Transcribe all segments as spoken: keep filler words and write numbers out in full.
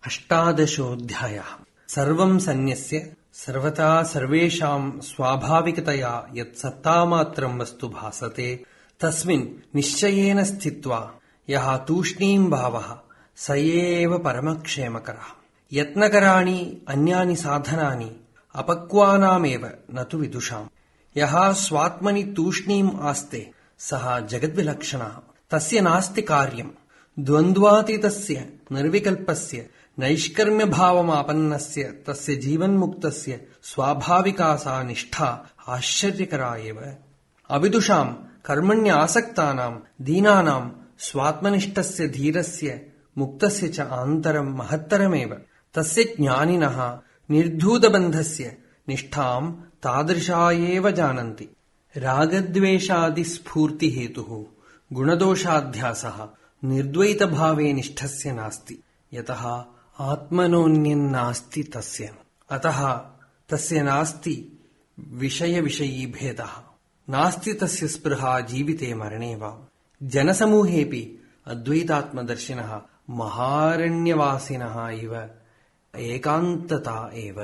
अष्टादशोऽध्यायः। सर्वं सन्न्यस्य सर्वथा सर्वेषां स्वाभाविकतया यत् सत्तामात्रं वस्तु भासते तस्मिन् निश्चयेन स्थित्वा यः तूष्णीं भावः स एव परमक्षेमकरः। यत्नकराणि अन्यानि साधनानि अपक्वानामेव न तु विदुषाम्। यः स्वात्मनि तूष्णीम् आस्ते सः जगद्विलक्षणः। तस्य नास्ति कार्यम्। द्वन्द्वातीतस्य निर्विकल्पस्य नैष्कर्म्यभावमापन्नस्य तस्य जीवन्मुक्तस्य स्वाभाविका सा निष्ठा आश्चर्यकरा एव। अविदुषां कर्मण्यासक्तानां दीनानां स्वात्मनिष्ठस्य धीरस्य मुक्तस्य च आन्तरं महत्तरमेव। तस्य ज्ञानिनः निर्धूतबन्धस्य निष्ठां तादृशा एव जानन्ति। रागद्वेषादिस्फूर्तिहेतुः गुणदोषाध्यासः निर्द्वैतभावे निष्ठस्य नास्ति, यतः आत्मनोऽन्यन्नास्ति तस्य। अतः तस्य नास्ति विषयविषयी भेदः, नास्ति तस्य स्पृहा जीविते मरणे वा। जनसमूहेऽपि अद्वैतात्मदर्शिनः महारण्यवासिनः इव एकान्तता एव।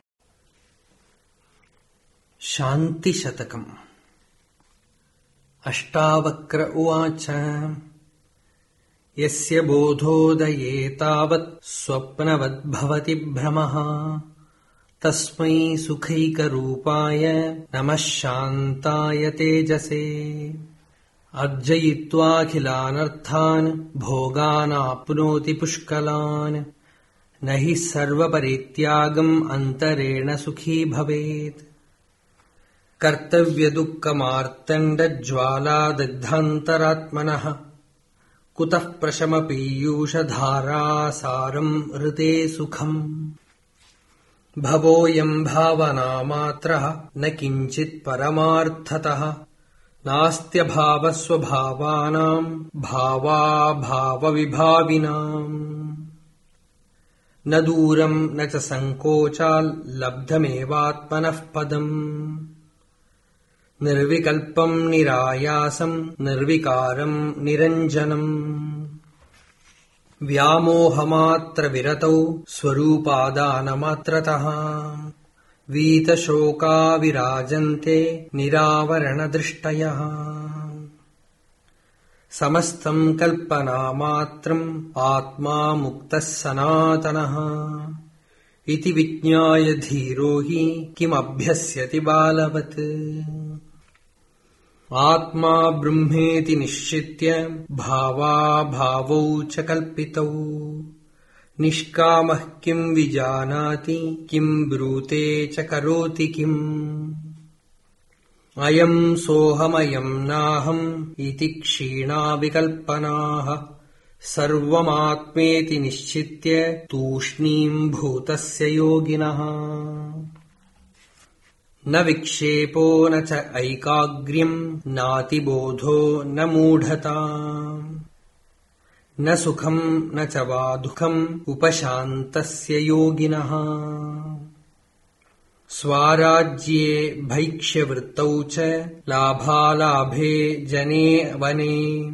शान्तिशतकम्। अष्टावक्र उवाच। यस्य बोधोदये तावत् स्वप्नवद्भवति भ्रमः तस्मै सुखैकरूपाय नमः शान्ताय तेजसे। अर्जयित्वाखिलानर्थान् भोगानाप्नोति पुष्कलान् न हि सर्वपरित्यागम् अन्तरेण सुखी भवेत्। कर्तव्यदुःखमार्तण्डज्वालादग्धान्तरात्मनः कुतः प्रशमपीयूषधारासारम् ऋते सुखम्। भवोऽयम् भावनामात्रः न किञ्चित् परमार्थतः नास्त्यभावस्वभावानाम् भावाभावविभाविनाम्। न दूरम् न च सङ्कोचाल्लब्धमेवात्मनः पदम्। निर्विकल्पम् निरायासम् निर्विकारम् निरञ्जनम्। व्यामोहमात्रविरतौ स्वरूपादानमात्रतः वीतशोका विराजन्ते निरावरणदृष्टयः। समस्तम् कल्पनामात्रम् आत्मा मुक्तः सनातनः इति विज्ञाय धीरो हि किमभ्यस्यति बालवत्। आत्मा ब्रह्मेति निश्चित्य भावाभावौ च कल्पितौ निष्कामः किम् विजानाति किम् ब्रूते च करोति किम्। अयम् सोऽहमयम् नाहम् इति क्षीणा विकल्पनाः सर्वमात्मेति निश्चित्य तूष्णीम् भूतस्य योगिनः। न विक्षेपो न च ऐकाग्र्यम् नातिबोधो न मूढता न सुखम् न च वा दुःखम् उपशान्तस्य योगिनः। स्वाराज्ये भैक्ष्यवृत्तौ च लाभालाभे जने वने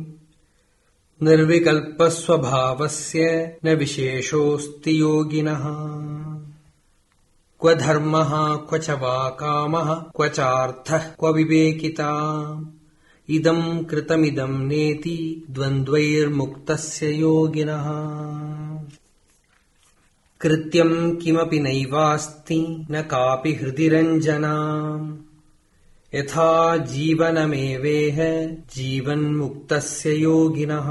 निर्विकल्पस्वभावस्य न विशेषोऽस्ति योगिनः। क्व धर्मः क्व च वा कामः क्व चार्थः क्व विवेकिता इदम् कृतमिदम् नेति द्वन्द्वैर्मुक्तस्य योगिनः। कृत्यम् किमपि नैवास्ति न कापि हृदि रञ्जना यथा जीवनमेवेह जीवन्मुक्तस्य योगिनः।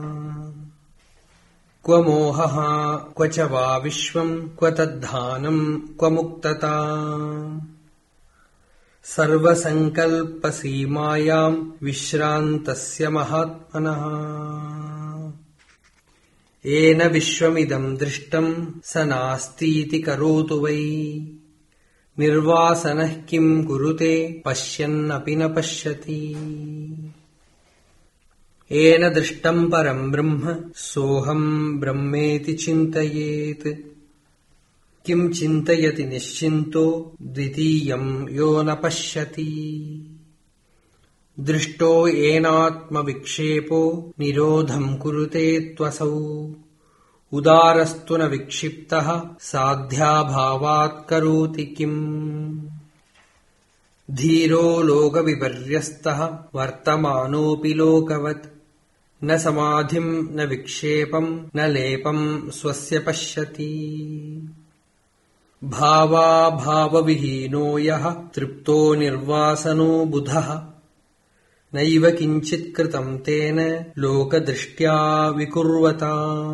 क्व मोहः क्व च वा विश्वम् क्व तद्धानम् क्व मुक्तता सर्वसङ्कल्पसीमायाम् विश्रान्तस्य महात्मनः। येन विश्वमिदम् दृष्टम् स नास्तीति करोतु वै निर्वासनः किम् कुरुते पश्यन्नपि न पश्यति। येन दृष्टम् परम् ब्रह्म सोऽहम् ब्रह्मेति चिन्तयेत् किम् चिन्तयति निश्चिन्तो द्वितीयम् यो न पश्यति। दृष्टो येनात्मविक्षेपो निरोधम् कुरुते त्वसौ उदारस्तु न विक्षिप्तः साध्याभावात् करोति किम्। धीरो लोकविपर्यस्तः वर्तमानोऽपि लोकवत् न समाधिम् न विक्षेपम् न लेपम् स्वस्य पश्यति। भावाभावविहीनो यः तृप्तो निर्वासनो बुधः नैव किञ्चित् कृतम् तेन लोकदृष्ट्या विकुर्वता।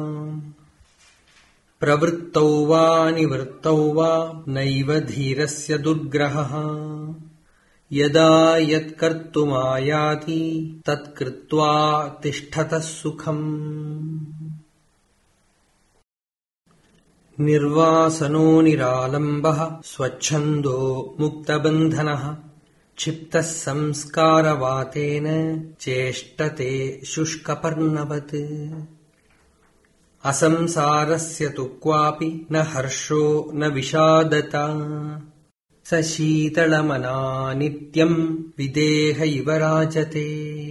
प्रवृत्तौ वा निवृत्तौ वा नैव धीरस्य दुर्ग्रहः यदा यत्कर्तुमायाति तत्कृत्वा तिष्ठतः सुखम्। निर्वासनो निरालम्बः स्वच्छन्दो मुक्तबन्धनः क्षिप्तः संस्कारवातेन चेष्टते शुष्कपर्णवत्। असंसारस्य तु क्वापि न हर्षो न विषादता स शीतलमना नित्यम् विदेह इव राजते।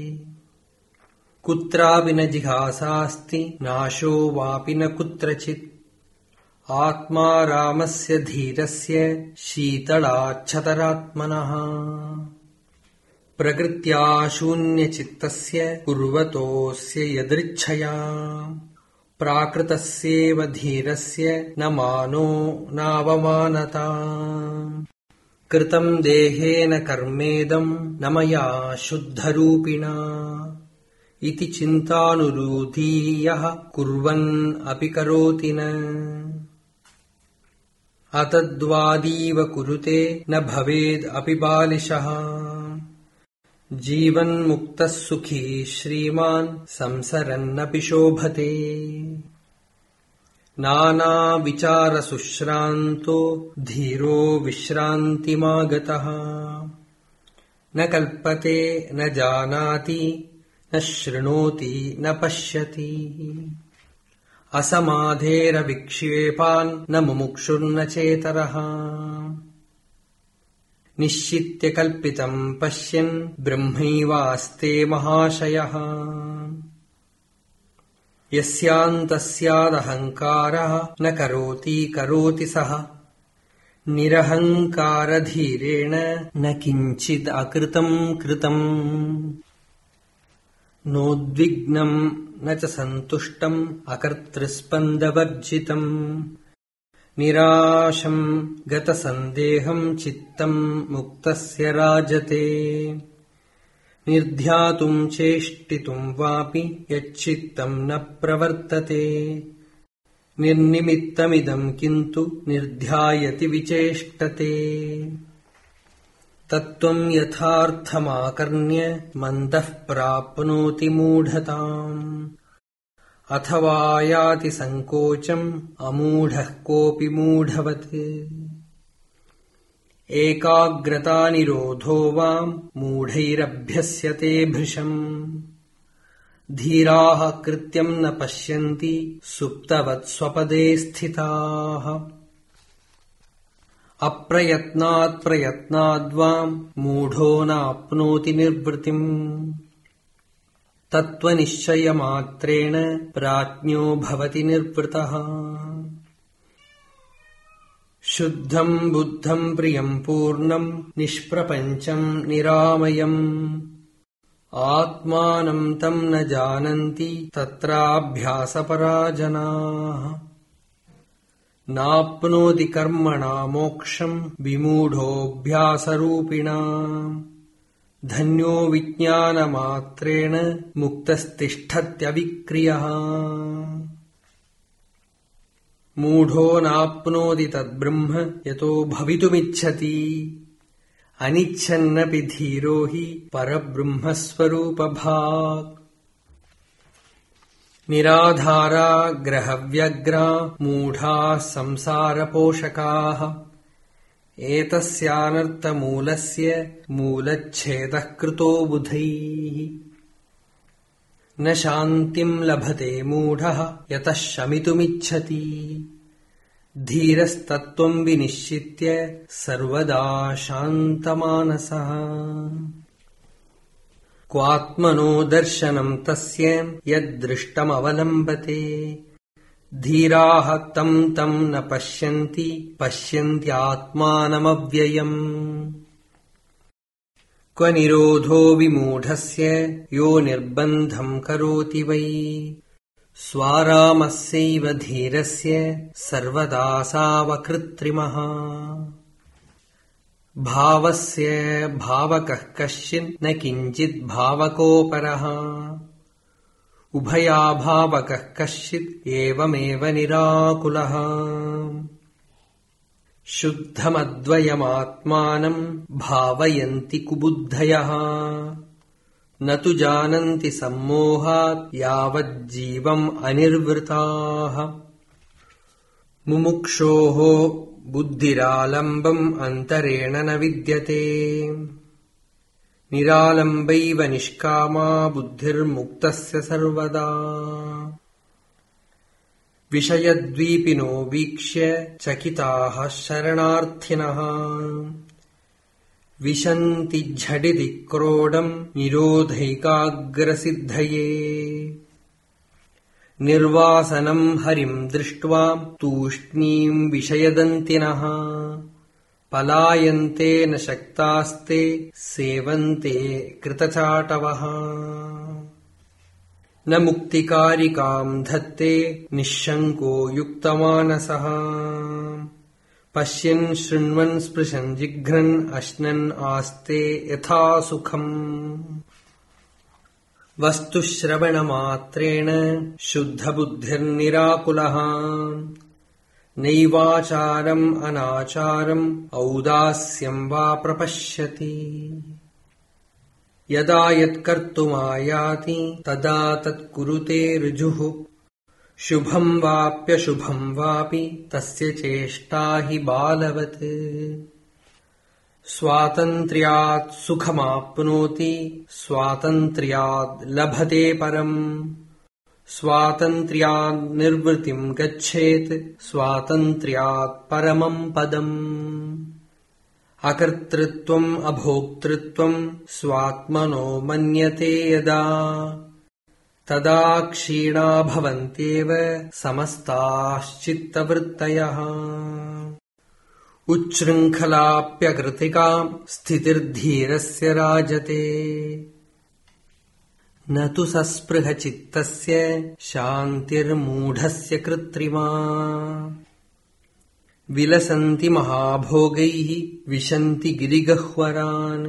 कुत्रापि न जिहासास्ति नाशो वापि न कुत्रचित् आत्मा रामस्य धीरस्य शीतलाच्छतरात्मनः। प्रकृत्या शून्यचित्तस्य कुर्वतोऽस्य यदृच्छया प्राकृतस्येव धीरस्य न मानो नावमानता। कृतम् देहेन कर्मेदम् न मया शुद्धरूपिणा इति चिन्तानुरूधी यः कुर्वन् अपि करोति न। अतद्वादीव कुरुते न भवेद् अपि बालिशः जीवन्मुक्तः सुखी श्रीमान् संसरन्नपि शोभते। नानाविचारशुश्रान्तो धीरो विश्रान्तिमागतः न कल्पते न जानाति न शृणोति न पश्यति। असमाधेरविक्षेपान् न मुमुक्षुर्न चेतरः निश्चित्य कल्पितम् पश्यन् ब्रह्मैवास्ते महाशयः। यस्यान्तस्यादहङ्कारः न करोति करोति सः निरहङ्कारधीरेण न किञ्चिद् अकृतम् कृतम्। नोद्विग्नम् न च सन्तुष्टम् अकर्तृस्पन्दवर्जितम् निराशम् गतसन्देहम् चित्तम् मुक्तस्य राजते। निर्ध्यातुम् चेष्टितुम् वापि यच्चित्तम् न प्रवर्तते निर्निमित्तमिदम् किन्तु निर्ध्यायति विचेष्टते। तत्त्वम् यथार्थमाकर्ण्य मन्दः प्राप्नोति मूढताम् अथवा याति सङ्कोचम् अमूढः कोऽपि मूढवत्। एकाग्रता निरोधो वाम् मूढैरभ्यस्यते भृशम् धीराः कृत्यम् न पश्यन्ति सुप्तवत् स्वपदे स्थिताः। अप्रयत्नात् प्रयत्नाद्वाम् मूढो नाप्नोति निर्वृतिम् तत्त्वनिश्चयमात्रेण प्राज्ञो भवति निर्वृतः। शुद्धम् बुद्धम् प्रियम् पूर्णम् निष्प्रपञ्चम् निरामयम् आत्मानम् तम् न जानन्ति तत्राभ्यासपराजनाः। नाप्नोति कर्मणा मोक्षम् विमूढोऽभ्यासरूपिणा धन्यो विज्ञानमात्रेण मुक्तस्तिष्ठत्यविक्रियः। मूढो नाप्नोति तद्ब्रह्म यतो भवितुमिच्छति अनिच्छन्नपि धीरो हि परब्रह्मस्वरूपभाक्। निराधारा ग्रहव्यग्रा मूढाः संसारपोषकाः एतस्यानर्थमूलस्य मूलच्छेदः कृतो बुधैः। न शान्तिम् लभते मूढः यतः शमितुमिच्छति धीरस्तत्त्वम् विनिश्चित्य सर्वदा शान्तमानसः। क्वात्मनो दर्शनम् तस्य यद्दृष्टमवलम्बते धीराः तं तं न पश्यन्ति पश्यन्त्यात्मानमव्ययम्। क्व निरोधो विमूढस्य यो निर्बन्धं करोति वै। स्वारामस्यैव धीरस्य सर्वदा सावकृत्रिमः। भावस्य भावकः कश्चिन् न किञ्चित् भावकोपरः। उभयाभावकः कश्चित् एवमेव निराकुलः। शुद्धमद्वयमात्मानम् भावयन्ति कुबुद्धयः। न तु जानन्ति सम्मोहात् यावज्जीवम् अनिर्वृताः। मुमुक्षोः बुद्धिरालम्बम् अन्तरेण न विद्यते। निरालम्बैव निष्कामा बुद्धिर्मुक्तस्य सर्वदा। विषयद्वीपिनो वीक्ष्य चकिताः शरणार्थिनः। विशन्ति झटिति क्रोडम् निरोधैकाग्रसिद्धये। निर्वासनम् हरिम् दृष्ट्वा तूष्णीम् विषयदन्तिनः। पलायन्ते न शक्तास्ते सेवन्ते कृतचाटवः। न मुक्तिकारिकाम् धत्ते निःशङ्को युक्तमानसः। पश्यन् शृण्वन् स्पृशन् जिघ्रन् अश्नन् आस्ते यथा सुखम्। वस्तुश्रवणमात्रेण शुद्धबुद्धिर्निराकुलः। नैवाचारम् अनाचारम् औदास्यम् वा प्रपश्यति। यदा यत्कर्तुमायाति तदा तत्कुरुते ऋजुः। शुभम् वाप्यशुभम् वापि तस्य चेष्टा हि बालवत्। स्वातन्त्र्यात् सुखमाप्नोति स्वातन्त्र्यात् लभते परम्। स्वातन्त्र्यात् निर्वृतिम् गच्छेत् स्वातन्त्र्यात् परमम् पदम्। अकर्तृत्वम् अभोक्तृत्वम् स्वात्मनो मन्यते यदा तदा क्षीणा भवन्त्येव समस्ताश्चित्तवृत्तयः। उच्छृङ्खलाप्यकृतिकाम् स्थितिर्धीरस्य राजते। न तु सस्पृहचित्तस्य शान्तिर्मूढस्य कृत्रिमा। विलसन्ति महाभोगैः विशन्ति गिरिगह्वरान्।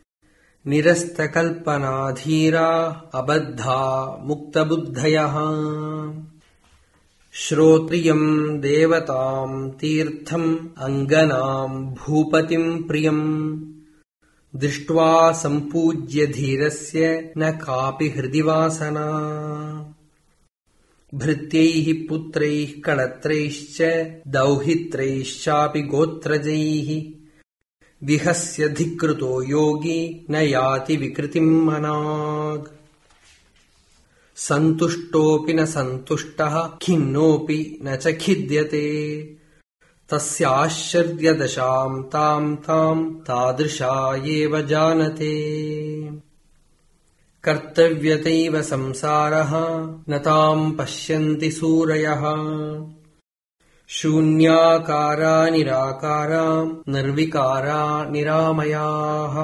निरस्तकल्पनाधीरा अबद्धा मुक्तबुद्धयः। श्रोत्रियम् देवताम् तीर्थम् अङ्गनाम् भूपतिम् प्रियम्। दृष्ट्वा सम्पूज्य धीरस्य न कापि हृदि वासना। भृत्यैः पुत्रैः कळत्रैश्च दौहित्रैश्चापि गोत्रजैः। विहस्य धिक्कृतो योगी न याति विकृतिम् मनाग्। सन्तुष्टोऽपि न सन्तुष्टः खिन्नोऽपि न च खिद्यते। तस्याश्चर्यदशाम् ताम् ताम् तादृशा एव जानते। कर्तव्यतैव संसारः न ताम् पश्यन्ति सूरयः। शून्याकारा निराकारा निर्विकारा निरामयाः।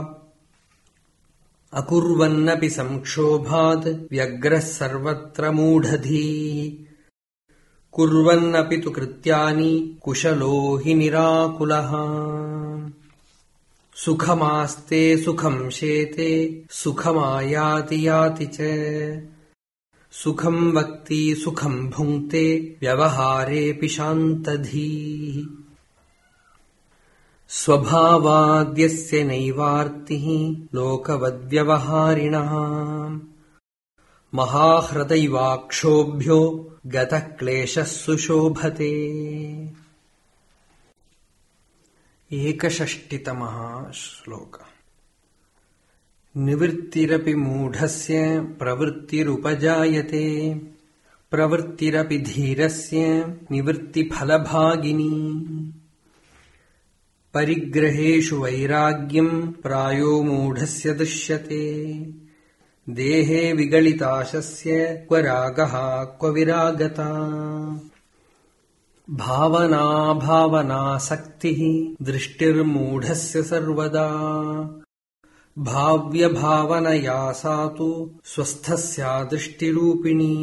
अकुर्वन्नपि संक्षोभात् व्यग्रः सर्वत्र मूढधीः। कुर्वन्नपि तु कृत्यानि कुशलो हि निराकुलः। सुखमास्ते सुखम् शेते सुखमायाति याति च। सुखम् वक्ति सुखम् भुङ्क्ते व्यवहारेऽपि शान्तधीः। स्वभावाद्यस्य नैवार्तिः लोकवद्व्यवहारिणः। महाह्रदैवाक्षोभ्यो गतः क्लेशः सुशोभते। एकषष्टितमः श्लोकः। निवृत्तिरपि मूढस्य प्रवृत्तिरुपजायते। प्रवृत्तिरपि धीरस्य निवृत्तिफलभागिनी। परिग्रहेषु वैराग्यम् प्रायो मूढस्य दृश्यते। देहे विगलिताशस्य क्व रागः क्व विरागता। भावना भावनासक्तिः दृष्टिर्मूढस्य सर्वदा भाव्यभावनया सा तु स्वस्थस्या दृष्टिरूपिणी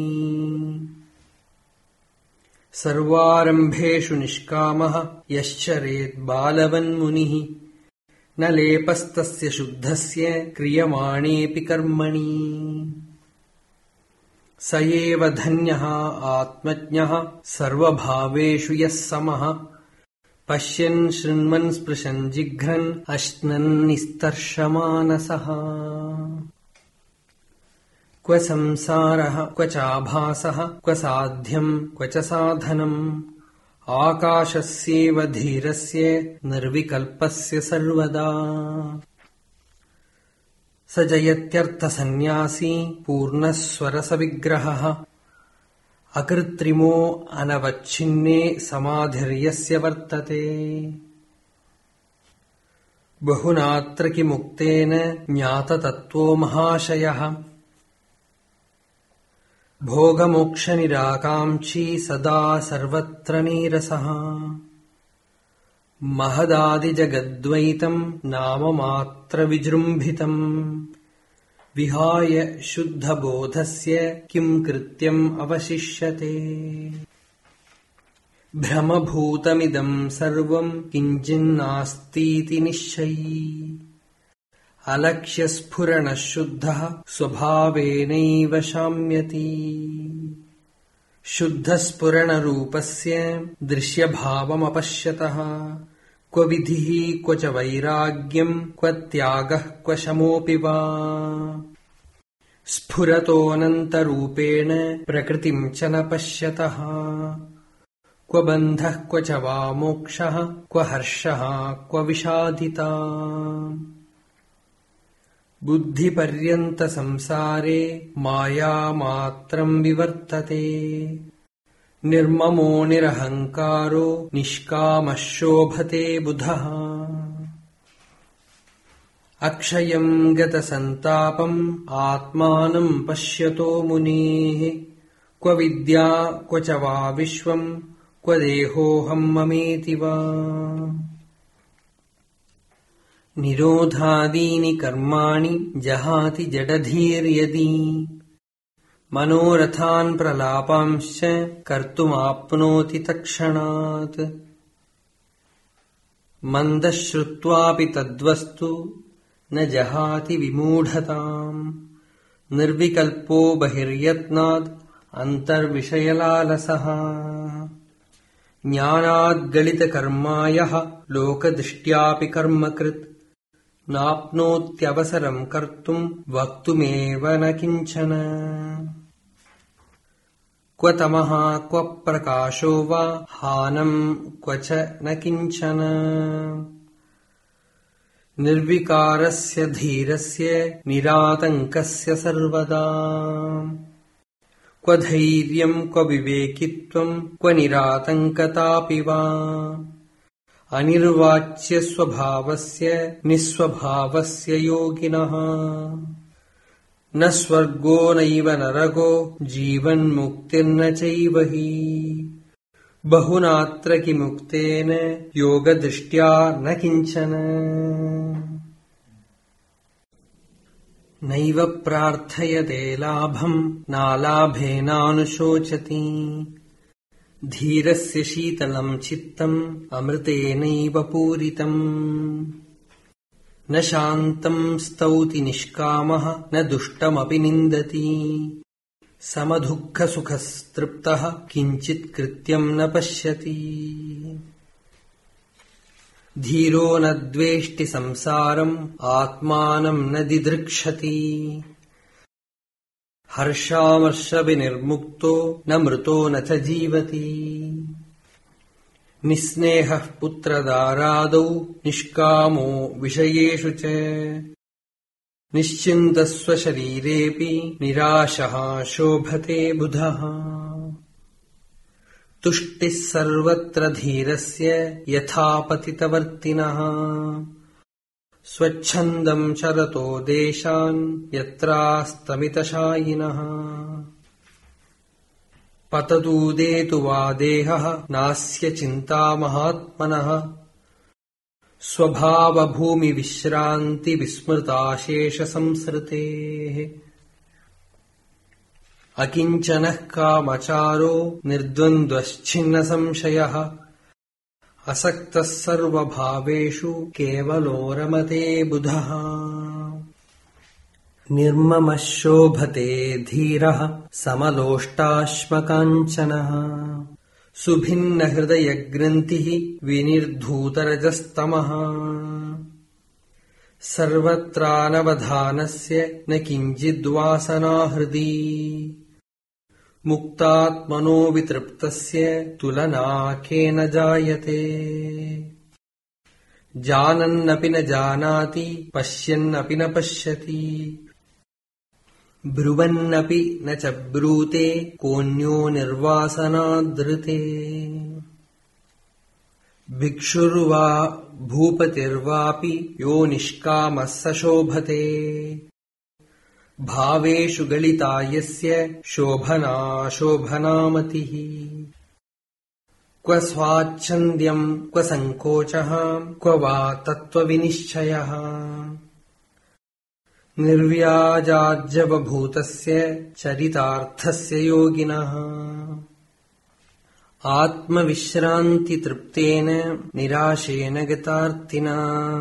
सर्वारम्भेषु निष्कामः यश्चरेत् बालवन्मुनिः न लेपस्तस्य शुद्धस्य क्रियमाणेऽपि कर्मणि स एव धन्यः आत्मज्ञः सर्वभावेषु यः समः पश्यन् शृण्वन् स्पृशन् जिघ्रन् अश्नन् निस्तर्षमानसः क्व संसारः क्व चाभासः क्व साध्यम् क्व च साधनम् आकाशस्येव धीरस्य निर्विकल्पस्य सर्वदा स जयत्यर्थसन्न्यासी पूर्णस्वरसविग्रहः अकृत्रिमो अनवच्छिन्ने समाधिर्यस्य वर्तते बहुनात्र किमुक्तेन ज्ञाततत्त्वो महाशयः भोगमोक्षनिराकाङ्क्षी सदा सर्वत्र नीरसः महदादिजगद्वैतम् नाममात्रविजृम्भितम् विहाय शुद्धबोधस्य किम् कृत्यम् अवशिष्यते भ्रमभूतमिदम् सर्वम् किञ्चिन्नास्तीति निश्चयी अलक्ष्यस्फुरणः शुद्धः स्वभावेनैव शाम्यति शुद्धस्फुरणरूपस्य दृश्यभावमपश्यतः क्व विधिः क्व च वैराग्यम् क्व त्यागः क्व शमोऽपि वा स्फुरतोऽनन्तरूपेण प्रकृतिम् च न पश्यतः क्व बन्धः क्व च वा मोक्षः क्व हर्षः क्व विषादिता बुद्धिपर्यन्तसंसारे मायामात्रम् विवर्तते निर्ममो निरहङ्कारो निष्कामः शोभते बुधः अक्षयम् गतसन्तापम् आत्मानम् पश्यतो मुनेः क्व विद्या क्व च वा विश्वम् क्व देहोऽहम् ममेति वा निरोधादीनि कर्माणि जहाति जडधीर्यदि मनोरथान् प्रलापांश्च कर्तुमाप्नोति तत्क्षणात् मन्दः श्रुत्वापि तद्वस्तु न जहाति विमूढताम् निर्विकल्पो बहिर्यत्नाद् अन्तर्विषयलालसः ज्ञानाद्गलितकर्मायः लोकदृष्ट्यापि कर्मकृत् नाप्नोत्यवसरम् कर्तुम् वक्तुमेव न किञ्चन क्व तमः क्व प्रकाशो वा हानम् क्व च न किञ्चन निर्विकारस्य धीरस्य निरातङ्कस्य सर्वदा क्व धैर्यम् क्व विवेकित्वम् क्व निरातङ्कतापि वा अनिर्वाच्य स्वभावस्य निस्वभावस्य योगिनः न स्वर्गो नैव नरको जीवन्मुक्तिर्न चैव हि बहुनात्र किमुक्तेन योगदृष्ट्या न किञ्चन नैव प्रार्थयते लाभम् नालाभेनानुशोचति धीरस्य शीतलम् चित्तम् अमृतेनैव पूरितम् न शान्तम् स्तौति निष्कामः न दुष्टमपि निन्दति समदुःखसुखस्तृप्तः किञ्चित् कृत्यम् न पश्यति धीरो न द्वेष्टि संसारम् आत्मानम् न दिदृक्षति हर्षामर्षविनिर्मुक्तो न मृतो न च जीवति निस्नेहः पुत्रदारादौ निष्कामो विषयेषु च निश्चिन्तः स्वशरीरेऽपि निराशः शोभते बुधः तुष्टिः सर्वत्र धीरस्य यथा पतितवर्तिनः स्वच्छन्दम् चरतो देशान् यत्रास्तमितशायिनः पततूदेतु वा देहः नास्य चिन्ता महात्मनः स्वभावभूमिविश्रान्तिविस्मृताशेषसंसृतेः अकिञ्चनः कामचारो निर्द्वन्द्वश्छिन्नसंशयः असक्तः सर्वभावेषु केवलो रमते बुधः निर्ममः शोभते धीरः समलोष्टाश्मकाञ्चनः सुभिन्नहृदयग्रन्थिः विनिर्धूतरजस्तमः सर्वत्रानवधानस्य न किञ्चिद्वासना हृदि मुक्तात्मनो वितृप्तस्य तुलना केन जायते जानन्नपि न जानाति पश्यन्नपि न पश्यति ब्रुवन्नपि न च ब्रूते कोऽन्यो निर्वासनादृते भिक्षुर्वा भूपतिर्वापि यो निष्कामः स शोभते भावेषु गलिता यस्य शोभना शोभनामतिः क्व स्वाच्छन्द्यम् क्व सङ्कोचः क्व वा तत्त्वविनिश्चयः निर्व्याजाज्यवभूतस्य चरितार्थस्य योगिनः आत्मविश्रान्तितृप्तेन निराशेन गतार्तिना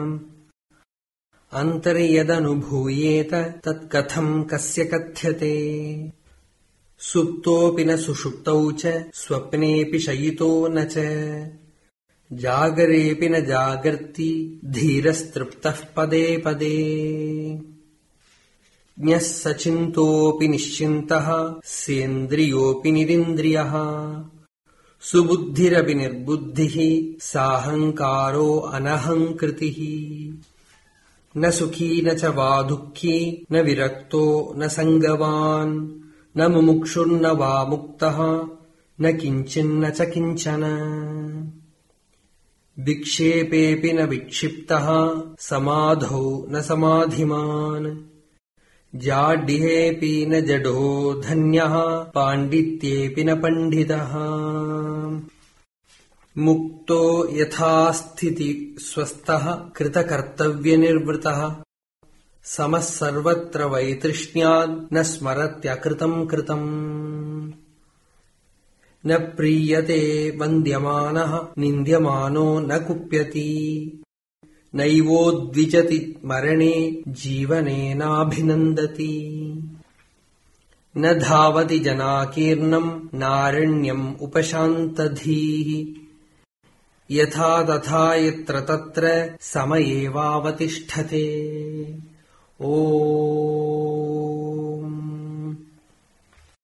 अन्तर्यदनुभूयेत तत्कथम् कस्य कथ्यते सुप्तोऽपि न सुषुप्तौ च स्वप्नेऽपि शयितो न च जागरेऽपि न जागर्ति धीरस्तृप्तः पदे पदे ज्ञः सचिन्तोऽपि निश्चिन्तः सेन्द्रियोऽपि निरिन्द्रियः सुबुद्धिरपि निर्बुद्धिः साहङ्कारो अनहङ्कृतिः न सुखी न च वा दुःखी न विरक्तो न सङ्गवान् न मुमुक्षुर्न वा मुक्तः न किञ्चिन्न च किञ्चन विक्षेपेऽपि न विक्षिप्तः समाधौ न समाधिमान् जाड्येऽपि न जडो धन्यः पाण्डित्येऽपि न पण्डितः मुक्तो यथा स्थिति स्वस्थः कृतकर्तव्यनिर्वृतः समः सर्वत्र वैतृष्ण्यात् न स्मरत्यकृतम् कृतम् न प्रीयते वन्द्यमानः निन्द्यमानो न कुप्यति नैवोद्विजति मरणे जीवनेनाभिनन्दति न धावति जनाकीर्णम् नारण्यम् उपशान्तधीः यथा तथा यत्र तत्र समयेवावतिष्ठते। ओ